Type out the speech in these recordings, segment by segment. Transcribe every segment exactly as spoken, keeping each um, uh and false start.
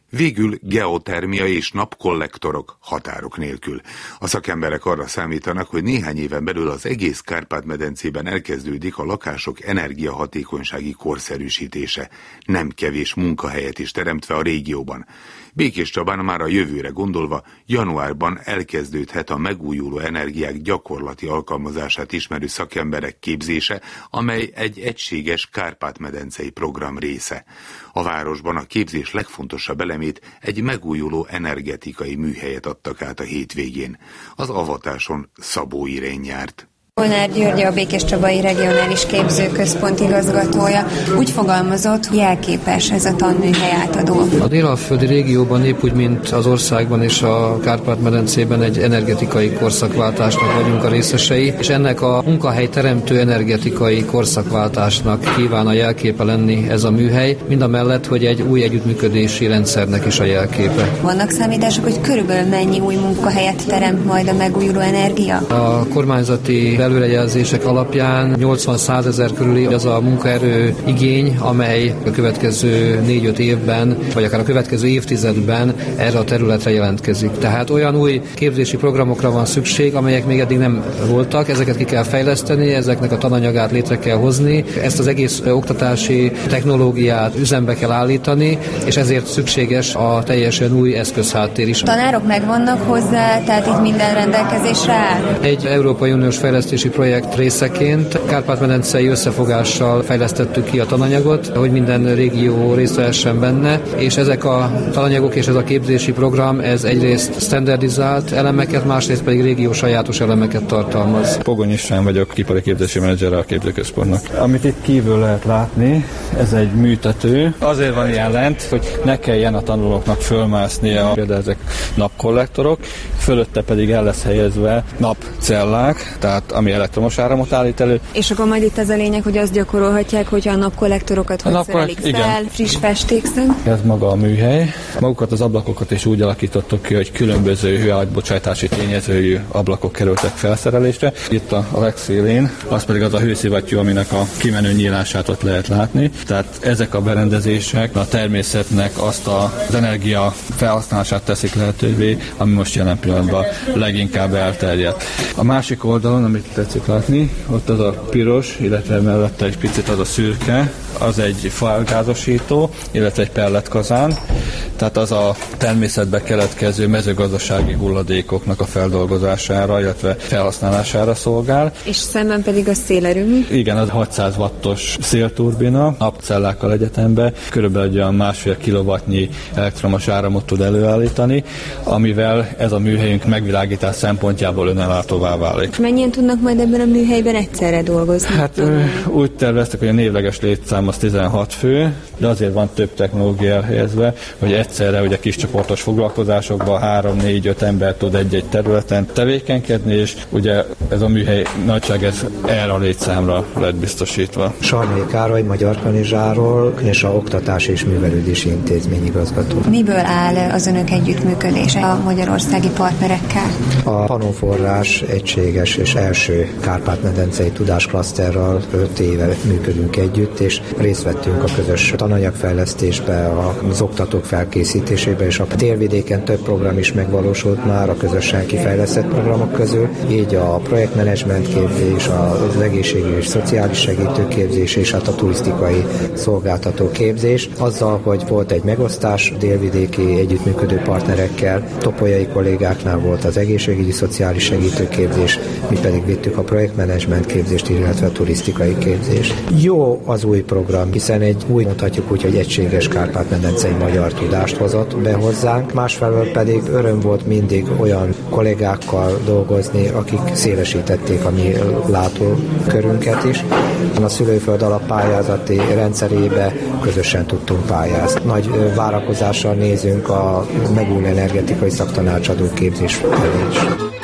Végül geotermia és napkollektorok határok nélkül. A szakemberek arra számítanak, hogy néhány éven belül az egész Kárpát-medencében elkezdődik a lakások energiahatékonysági korszerűsítése, nem kevés munkahelyet is teremtve a régióban. Békéscsabán már a jövőre gondolva januárban elkezdődhet a megújuló energiák gyakorlati alkalmazását ismerő szakemberek képzése, amely egy egységes Kárpát-medencei program része. A városban a képzés legfontosabb elemét, egy megújuló energetikai műhelyet adtak át a hétvégén. Az avatáson Szabó Irén járt. Molnár György, a Békéscsabai Regionális Képzőközpont igazgatója úgy fogalmazott, hogy jelképes ez a tanműhely átadó. A dél-alföldi régióban épp úgy, mint az országban és a Kárpát-medencében egy energetikai korszakváltásnak vagyunk a részesei, és ennek a munkahely teremtő energetikai korszakváltásnak kíván a jelképe lenni ez a műhely, mindamellett, hogy egy új együttműködési rendszernek is a jelképe. Vannak számítások, hogy körülbelül mennyi új munkahelyet teremt majd a megújuló energia? A kormányzati előrejelzések alapján nyolcvan-százezer körüli az a munkaerő igény, amely a következő négy-öt évben, vagy akár a következő évtizedben erre a területre jelentkezik. Tehát olyan új képzési programokra van szükség, amelyek még eddig nem voltak, ezeket ki kell fejleszteni, ezeknek a tananyagát létre kell hozni, ezt az egész oktatási technológiát üzembe kell állítani, és ezért szükséges a teljesen új eszközháttér is. Tanárok megvannak hozzá, tehát itt minden rendelkezésre áll? Egy Európai Uniós fejlesztési projekt részeként Kárpát-medencei összefogással fejlesztettük ki a tananyagot, hogy minden régió részt vehessen benne, és ezek a tananyagok és ez a képzési program, ez egyrészt standardizált elemeket, másrészt pedig régió sajátos elemeket tartalmaz. Pogony István vagyok, ipari képzési menedzser a képzőközpontnak. Amit itt kívül lehet látni, ez egy műtető. Azért van ilyen lent, hogy ne kelljen a tanulóknak fölmásznia, például ezek napkollektorok, fölötte pedig el lesz helyezve napcellák, tehát ami elektromos áramot állít elő. És akkor majd itt az a lényeg, hogy azt gyakorolhatják, hogyha a napkollektorokat hogy szerelik fel, friss festékszög. Ez maga a műhely. Magukat az ablakokat is úgy alakítottuk ki, hogy különböző hőátbocsátási tényezőjű ablakok kerültek felszerelésre. Itt a legszélén, az pedig az a hőszivattyú, aminek a kimenő nyílását ott lehet látni. Tehát ezek a berendezések a természetnek azt az energia felhasználását teszik lehetővé, ami most jelen pillanatban leginkább elterjedt. A másik oldalon, amit tetszik látni, ott az a piros, illetve mellette egy picit az a szürke, az egy faelgázosító, illetve egy pelletkazán, tehát az a természetbe keletkező mezőgazdasági hulladékoknak a feldolgozására, illetve felhasználására szolgál. És szemben pedig a szélerőmű? Igen, az hatszáz wattos szélturbina, napcellákkal egyetembe, körülbelül olyan másfél kilowattnyi elektromos áramot tud előállítani, amivel ez a műhelyünk megvilágítás szempontjából önellátóvá válik. Mennyien tudnak majd ebben a műhelyben egyszerre dolgozni? Hát úgy terveztek, hogy a névleges létszám az tizenhat fő, de azért van több technológia elhelyezve, hogy egyszerre ugye kiscsoportos foglalkozásokban három-négy-öt ember tud egy-egy területen tevékenykedni, és ugye ez a műhely nagyság ez erre a létszámra lett biztosítva. Sarnai Károly, Magyar Kanizsáról, és a Oktatási és Művelődési Intézmény igazgató. Miből áll az önök együttműködése a magyarországi partnerekkel? A Pannonforrás egységes és első Kárpát-medencei tudásklaszterral öt éve működünk együtt, és részt vettünk a közös tananyagfejlesztésbe, az oktatók felkészítésébe, és a délvidéken több program is megvalósult már a közösen kifejlesztett programok közül, így a projektmenedzsment képzés, az egészségügyi és szociális segítőképzés, és hát a turisztikai szolgáltató képzés. Azzal, hogy volt egy megosztás délvidéki együttműködő partnerekkel, topolyai kollégáknál volt az egészségügyi szociális segítőképzés, mi pedig vittük a projektmenedzsment képzést, illetve a turisztikai képzést. Jó az új program, hiszen egy új, mondhatjuk úgy, hogy egységes Kárpát-medencei magyar tudást hozott be hozzánk, másfelől pedig öröm volt mindig olyan kollégákkal dolgozni, akik szélesítették a mi látókörünket is. A szülőföld alappályázati rendszerébe közösen tudtunk pályázni. Nagy várakozással nézünk a megújuló energetikai szaktanácsadó képzés felé is.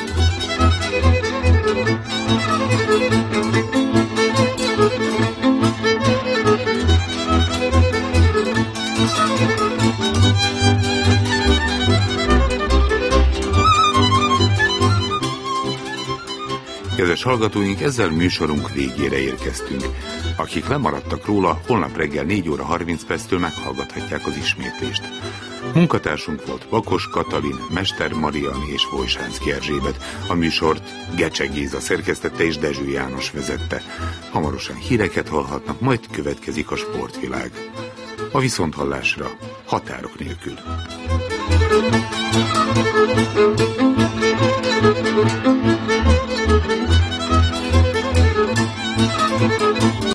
Kedves hallgatóink, ezzel műsorunk végére érkeztünk. Akik lemaradtak róla, holnap reggel négy óra harminc perctől meghallgathatják az ismétlést. Munkatársunk volt Bakos Katalin, Mester Mariani és Vojsánszky Erzsébet. A műsort Gecse Géza szerkesztette és Dezső János vezette. Hamarosan híreket hallhatnak, majd következik a sportvilág. A viszonthallásra határok nélkül.